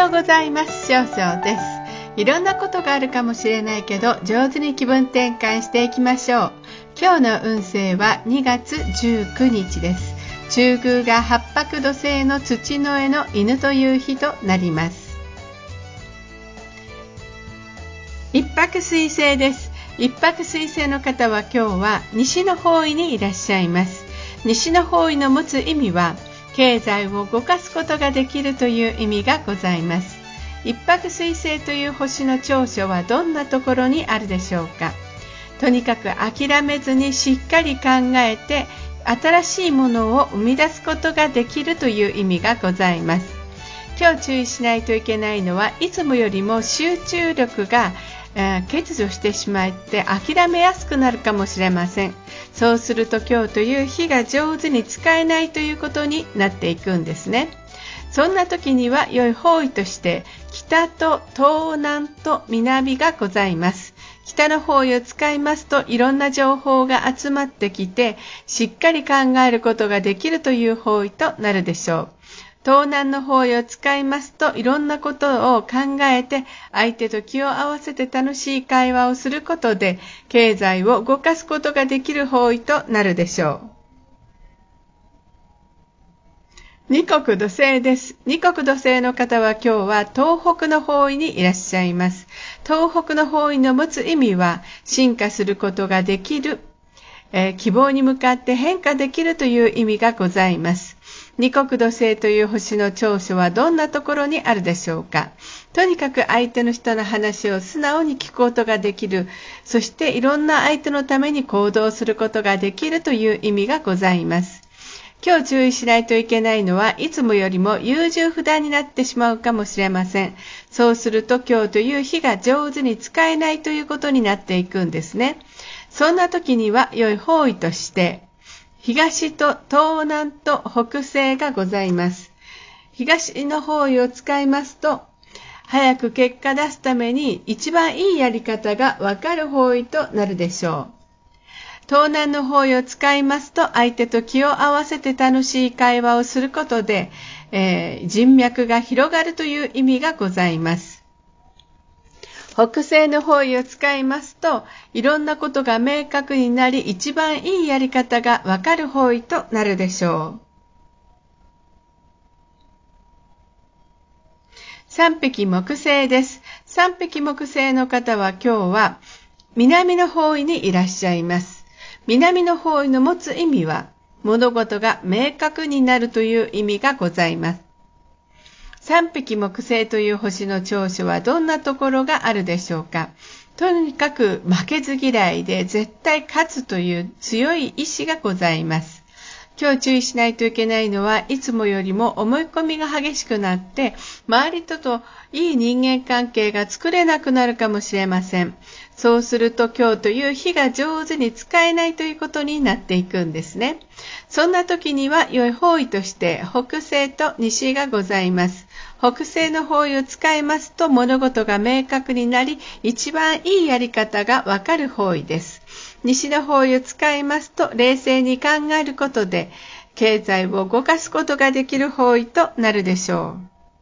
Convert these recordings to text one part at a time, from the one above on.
ようございます。少々です。いろんなことがあるかもしれないけど、上手に気分転換していきましょう。今日の運勢は2月19日です。中宮が八白土星の土の絵の犬という日となります。一白水星です。一白水星の方は今日は西の方位にいらっしゃいます。西の方位の持つ意味は、経済を動かすことができるという意味がございます。一白水星という星の長所はどんなところにあるでしょうか。とにかく諦めずにしっかり考えて新しいものを生み出すことができるという意味がございます。今日注意しないといけないのは、いつもよりも集中力が欠如してしまって諦めやすくなるかもしれません。そうすると今日という日が上手に使えないということになっていくんですね。そんな時には良い方位として北と東南と南がございます。北の方位を使いますと、いろんな情報が集まってきてしっかり考えることができるという方位となるでしょう。東南の方位を使いますと、いろんなことを考えて相手と気を合わせて楽しい会話をすることで経済を動かすことができる方位となるでしょう。二国土星です。二国土星の方は今日は東北の方位にいらっしゃいます。東北の方位の持つ意味は、進化することができる、希望に向かって変化できるという意味がございます。二国土星という星の長所はどんなところにあるでしょうか。とにかく相手の人の話を素直に聞くことができる、そしていろんな相手のために行動することができるという意味がございます。今日注意しないといけないのは、いつもよりも優柔不断になってしまうかもしれません。そうすると今日という日が上手に使えないということになっていくんですね。そんな時には良い方位として東と東南と北西がございます。東の方位を使いますと、早く結果出すために一番いいやり方がわかる方位となるでしょう。東南の方位を使いますと、相手と気を合わせて楽しい会話をすることで、人脈が広がるという意味がございます。北西の方位を使いますと、いろんなことが明確になり、一番いいやり方がわかる方位となるでしょう。三匹木星です。三匹木星の方は今日は南の方位にいらっしゃいます。南の方位の持つ意味は、物事が明確になるという意味がございます。三匹木星という星の長所はどんなところがあるでしょうか。とにかく負けず嫌いで絶対勝つという強い意志がございます。今日注意しないといけないのは、いつもよりも思い込みが激しくなって、周りといい人間関係が作れなくなるかもしれません。そうすると今日という日が上手に使えないということになっていくんですね。そんな時には良い方位として北西と西がございます。北西の方位を使いますと、物事が明確になり、一番いいやり方がわかる方位です。西の方位を使いますと、冷静に考えることで経済を動かすことができる方位となるでしょう。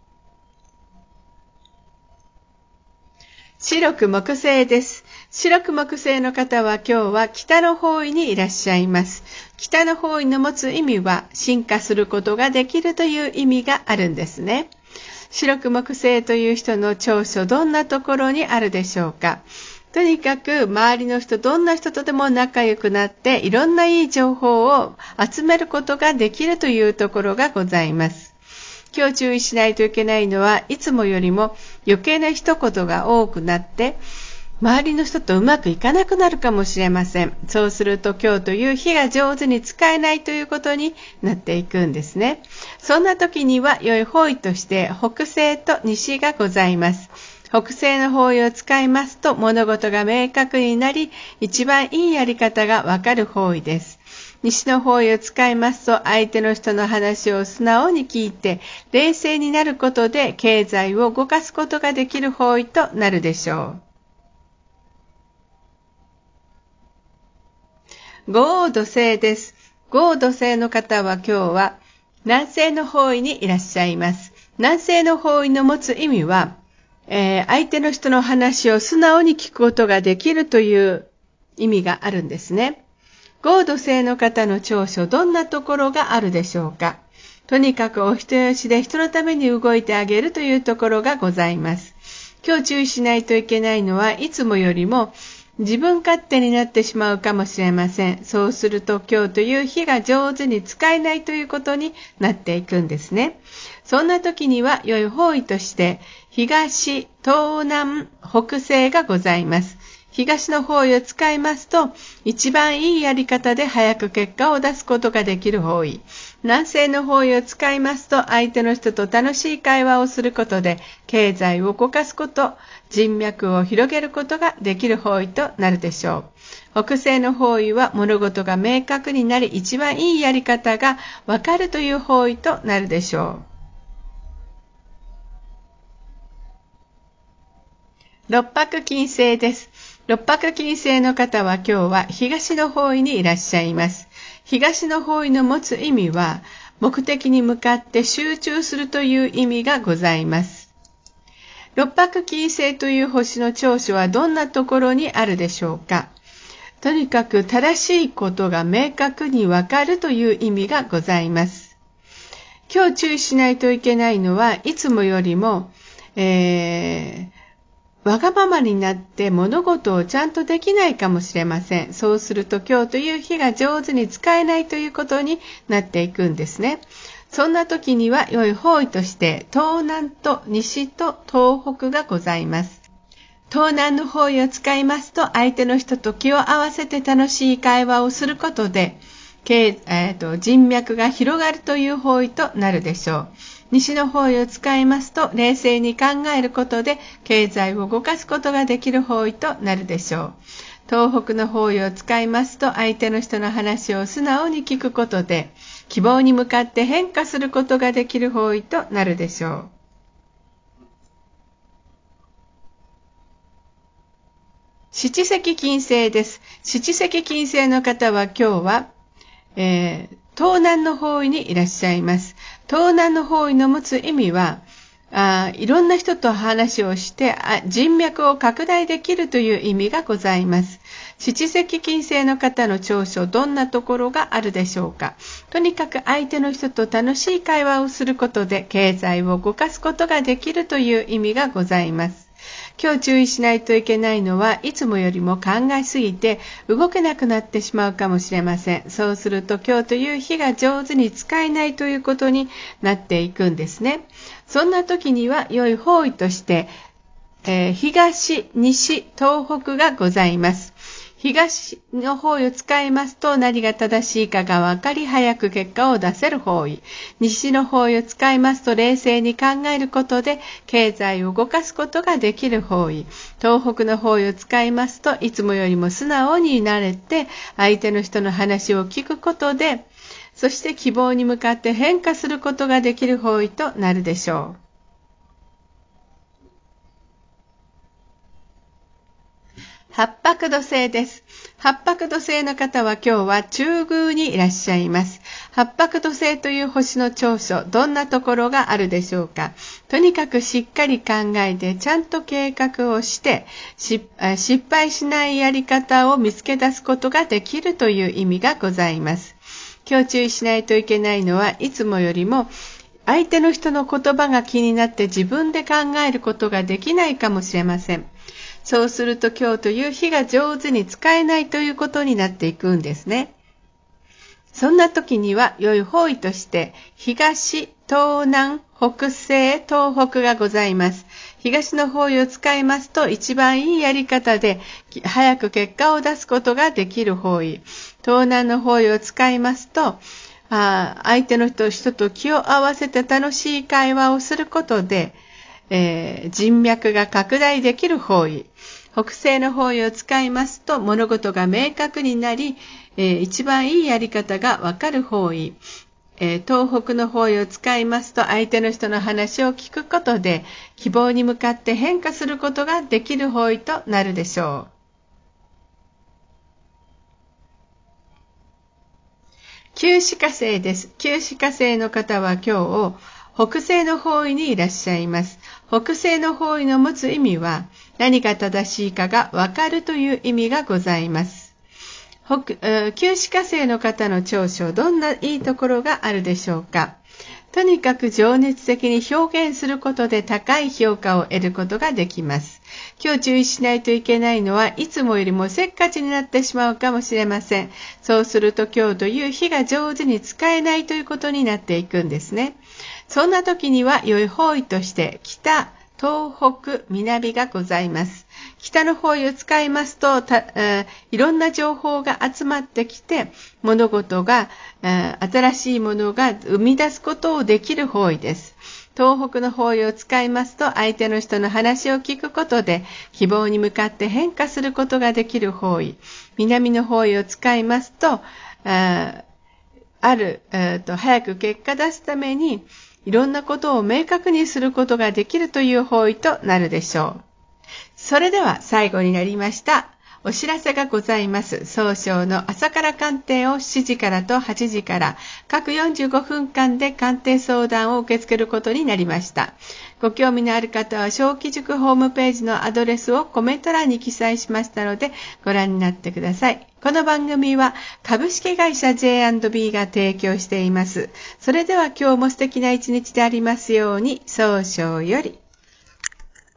白く木星です。白く木星の方は今日は北の方位にいらっしゃいます。北の方位の持つ意味は、進化することができるという意味があるんですね。白く木星という人の長所、どんなところにあるでしょうか。とにかく周りの人、どんな人とでも仲良くなっていろんないい情報を集めることができるというところがございます。今日注意しないといけないのは、いつもよりも余計な一言が多くなって周りの人とうまくいかなくなるかもしれません。そうすると今日という日が上手に使えないということになっていくんですね。そんな時には良い方位として北西と西がございます。北西の方位を使いますと、物事が明確になり、一番いいやり方がわかる方位です。西の方位を使いますと、相手の人の話を素直に聞いて冷静になることで経済を動かすことができる方位となるでしょう。五黄土星です。五黄土星の方は今日は南西の方位にいらっしゃいます。 南西の方位の持つ意味は、相手の人の話を素直に聞くことができるという意味があるんですね。合土星の方の長所、どんなところがあるでしょうか。とにかくお人よしで人のために動いてあげるというところがございます。今日注意しないといけないのは、いつもよりも自分勝手になってしまうかもしれません。そうすると今日という日が上手に使えないということになっていくんですね。そんな時には良い方位として東、東南、北西がございます。東の方位を使いますと、一番いいやり方で早く結果を出すことができる方位。南西の方位を使いますと、相手の人と楽しい会話をすることで、経済を動かすこと、人脈を広げることができる方位となるでしょう。北西の方位は物事が明確になり、一番いいやり方がわかるという方位となるでしょう。六白金星です。六白金星の方は今日は東の方位にいらっしゃいます。東の方位の持つ意味は、目的に向かって集中するという意味がございます。六白金星という星の長所はどんなところにあるでしょうか。とにかく正しいことが明確にわかるという意味がございます。今日注意しないといけないのは、いつもよりも、わがままになって物事をちゃんとできないかもしれません。そうすると今日という日が上手に使えないということになっていくんですね。そんな時には良い方位として東南と西と東北がございます。東南の方位を使いますと、相手の人と気を合わせて楽しい会話をすることで、人脈が広がるという方位となるでしょう。西の方位を使いますと、冷静に考えることで経済を動かすことができる方位となるでしょう。東北の方位を使いますと、相手の人の話を素直に聞くことで希望に向かって変化することができる方位となるでしょう。七石金星です。七石金星の方は今日は、東南の方位にいらっしゃいます。東南の方位の持つ意味は、いろんな人と話をして人脈を拡大できるという意味がございます。七石金星の方の長所、どんなところがあるでしょうか。とにかく相手の人と楽しい会話をすることで経済を動かすことができるという意味がございます。今日注意しないといけないのは、いつもよりも考えすぎて動けなくなってしまうかもしれません。そうすると今日という日が上手に使えないということになっていくんですね。そんな時には良い方位として、東、西、東北がございます。東の方位を使いますと、何が正しいかが分かり早く結果を出せる方位。西の方位を使いますと、冷静に考えることで経済を動かすことができる方位。東北の方位を使いますと、いつもよりも素直になれて相手の人の話を聞くことで、そして希望に向かって変化することができる方位となるでしょう。八白土星です。八白土星の方は今日は中宮にいらっしゃいます。八白土星という星の長所、どんなところがあるでしょうか。とにかくしっかり考えてちゃんと計画をして失敗しないやり方を見つけ出すことができるという意味がございます。今日注意しないといけないのは、いつもよりも相手の人の言葉が気になって自分で考えることができないかもしれません。そうすると今日という日が上手に使えないということになっていくんですね。そんな時には良い方位として東、東南、北西、東北がございます。東の方位を使いますと一番いいやり方で早く結果を出すことができる方位。東南の方位を使いますと相手の人と気を合わせて楽しい会話をすることで、人脈が拡大できる方位。北西の方位を使いますと物事が明確になり、一番いいやり方がわかる方位。東北の方位を使いますと相手の人の話を聞くことで希望に向かって変化することができる方位となるでしょう。九死火星です。九死火星の方は今日北西の方位にいらっしゃいます。北西の方位の持つ意味は、何が正しいかがわかるという意味がございます。旧歯科生の方の長所、どんないいところがあるでしょうか。とにかく情熱的に表現することで高い評価を得ることができます。今日注意しないといけないのは、いつもよりもせっかちになってしまうかもしれません。そうすると今日という日が上手に使えないということになっていくんですね。そんな時には良い方位として北、東北、南がございます。北の方位を使いますと、いろんな情報が集まってきて、物事が、新しいものが生み出すことをできる方位です。東北の方位を使いますと、相手の人の話を聞くことで、希望に向かって変化することができる方位。南の方位を使いますと、早く結果出すために、いろんなことを明確にすることができるという方位となるでしょう。それでは最後になりました。お知らせがございます。総称の朝から鑑定を7時からと8時から各45分間で鑑定相談を受け付けることになりました。ご興味のある方は小規塾ホームページのアドレスをコメント欄に記載しましたのでご覧になってください。この番組は株式会社 J&B が提供しています。それでは今日も素敵な一日でありますように、総称より。